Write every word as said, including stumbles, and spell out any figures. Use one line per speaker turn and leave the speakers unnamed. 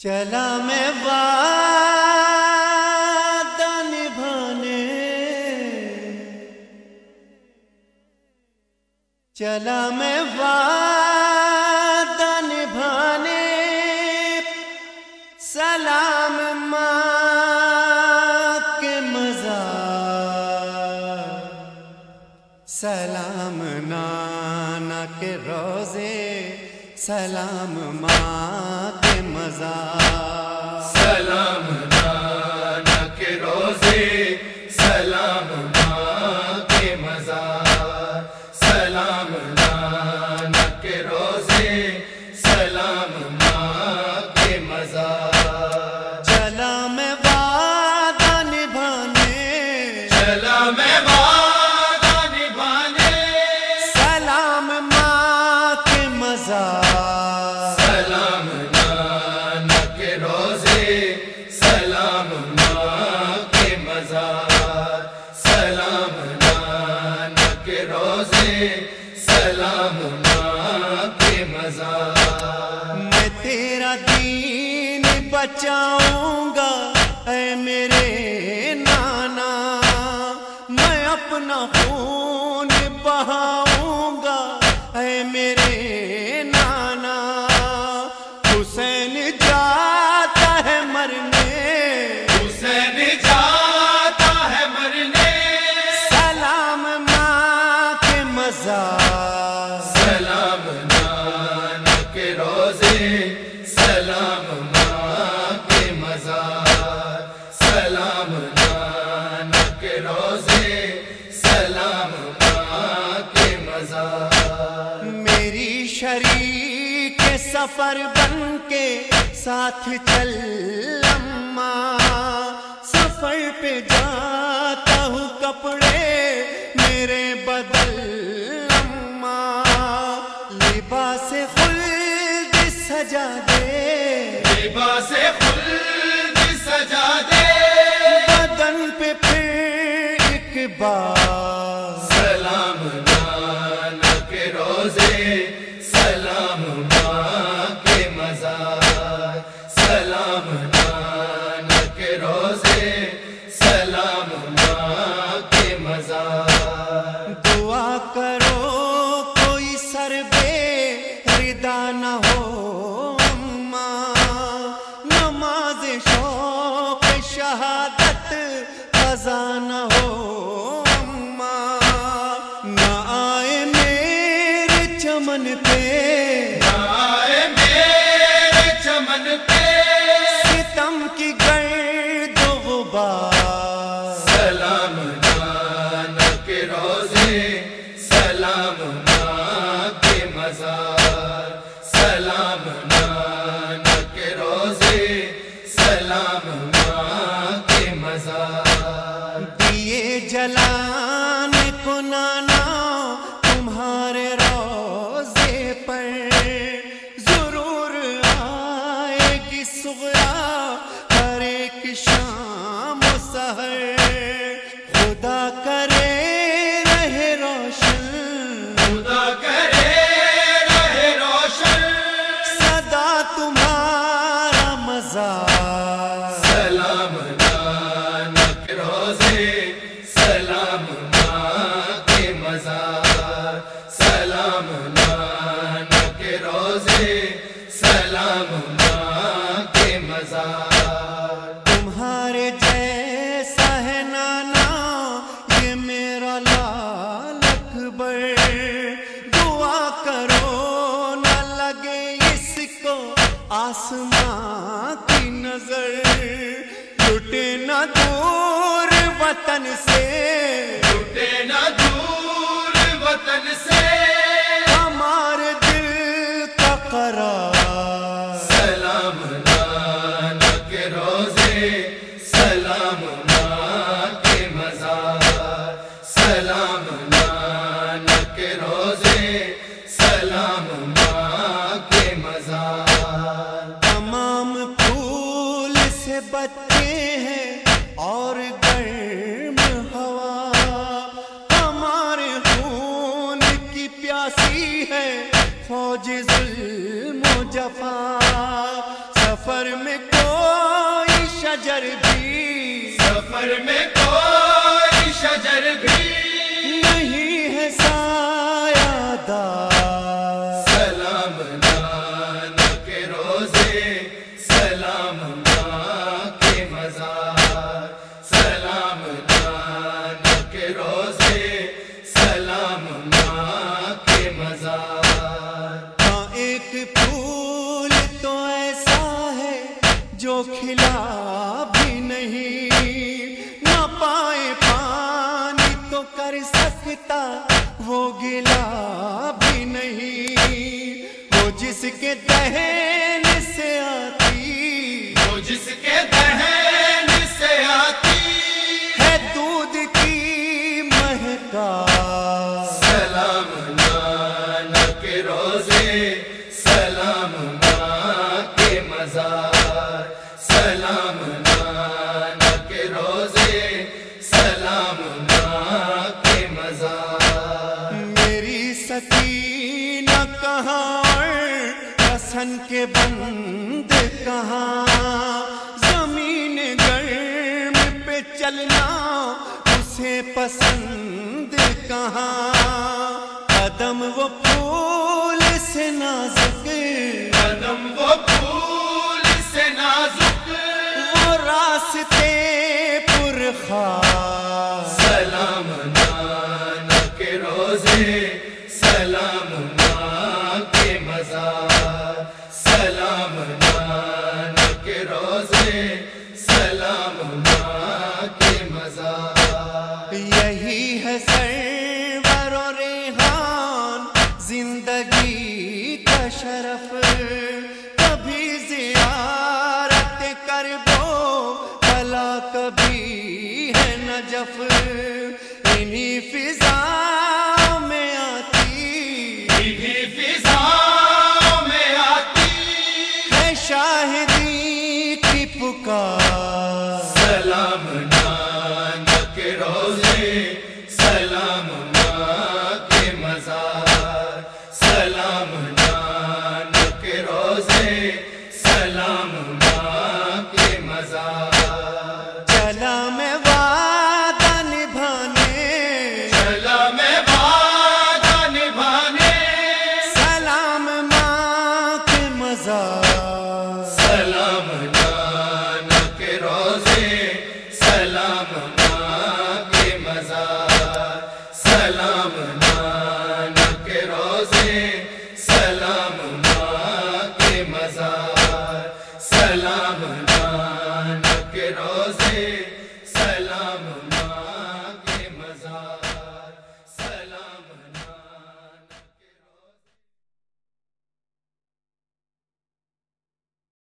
چلا میں وعدہ نبھانے، چلا میں وعدہ نبھانے، سلام ماں کے مزار، سلام نانا کے روزے، سلام ماں کے مزار،
سلام نانا کے روزے، سلام ماں کے مزار، سلام نانا کے روزے، سلام ماں کے مزار۔
چلا میں وعدہ نبھانے،
چلا میں وعدہ نبھانے،
سلام ماں کے مزار،
سلام نانا کے روزے، سلام ماں کے مزار، سلام نانا کے روزے، سلام ماں کے مزار۔
میں تیرا دین بچاؤں گا اے میرے نانا، میں اپنا خون بہاؤں گا اے میرے نانا، حسین جاتا ہے مرنے،
حسین جاتا ہے مرنے،
سلام ماں کے مزار،
سلام نانا کے روزے، سلام ماں کے مزار، سلام نانا کے روزے، سلام ماں کے مزار۔
میری شریک سفر بن کے ساتھ چل اماں، سفر پہ جاتا ہوں کپڑے میرے بدل اماں، لباس خلد سجا دے،
لباس خلد سجا دے،
بدن پہ پھر ایک بار،
سلام نانا کے روزے، سلام ماں کے مزار، سلام نانا کے روزے، سلام ماں کے مزار۔
دعا کرو کوئی سر بے ردا نہ ہو اماں، نماز شوق شہادت قضا نہ ہو اماں، نہ آئے میرے چمن پہ،
آئے میرے چمن پہ،
ستم کی گرد و غبار،
سلام نانا کے روزے، سلام ماں کے مزار، سلام نانا کے روزے، سلام ماں کے مزار۔
دیے جلان کو نانا تمہارے روزے پر، ضرور آئے گی صغرا ہر ایک شام و سحر، خدا کرے رہے روشن،
خدا کرے رہے روشن،
سدا تمہارا مزار،
سلام نانا کے روزے، سلام ماں کے مزار، سلام نانا کے روزے، سلام ماں کے مزار۔
تمہارے جیسا ہے نانا یہ میرا لال اکبر، دعا کرو نہ لگے اس کو آسمان کی نظر، لٹے نہ دور وطن سے،
ٹوٹے نہ دور وطن سے،
ہمارے دل کا قرار،
سلام نانا کے روزے، سلام ماں کے مزار، سلام نانا کے روزے، سلام ماں کے مزار۔
تمام پھول سے بچے ہیں اور گرم ہوا، ہمارے خون کی پیاسی ہے فوج ظلم و جفا، سفر میں کوئی شجر بھی
سفر میں کوئی شجر بھی
نہیں ہے سایہ دار
سلام نانا کے روزے سلام ماں کے مزار سلام نانا کے روزے سلام ماں کے مزار
ہاں ایک پھول تو ایسا ہے جو کھلا بھی نہیں نہ پائے پانی تو کر سکتا وہ گلا بھی نہیں وہ جس کے دہن سے آتی
وہ جس کے دہن سے آتی
ہے دودھ کی مہکا
سلام نانا کے روزے سلام ماں کے مزار سلام نانا کے روزے سلام ماں کے مزار
میری سکینہ کہاں حسن کے بند کہاں زمین گرم پہ چلنا اسے پسند کہاں قدم وہ پھول سے نازک
قدم وہ پھول سے نازک
وہ راستے پرخار
سلام نانا کے روزے سلام ماں کے مزار سلام نانا کے روزے سلام ماں کے مزار
یہی ہے سرور و ریحان زندگی کا شرف کبھی زیارت کربو بھلا کبھی ہے نجف انہی فضا میں آتی
انہی فضا میں آتی
ہے شاہدی کی پکار
سلام نانا کے روزے سلام ماں کے مزار سلام نانا کے روزے سلام ماں کے مزار
چلا میں وعدہ نبھانے
چلا میں وعدہ نبھانے
سلام ماں کے مزار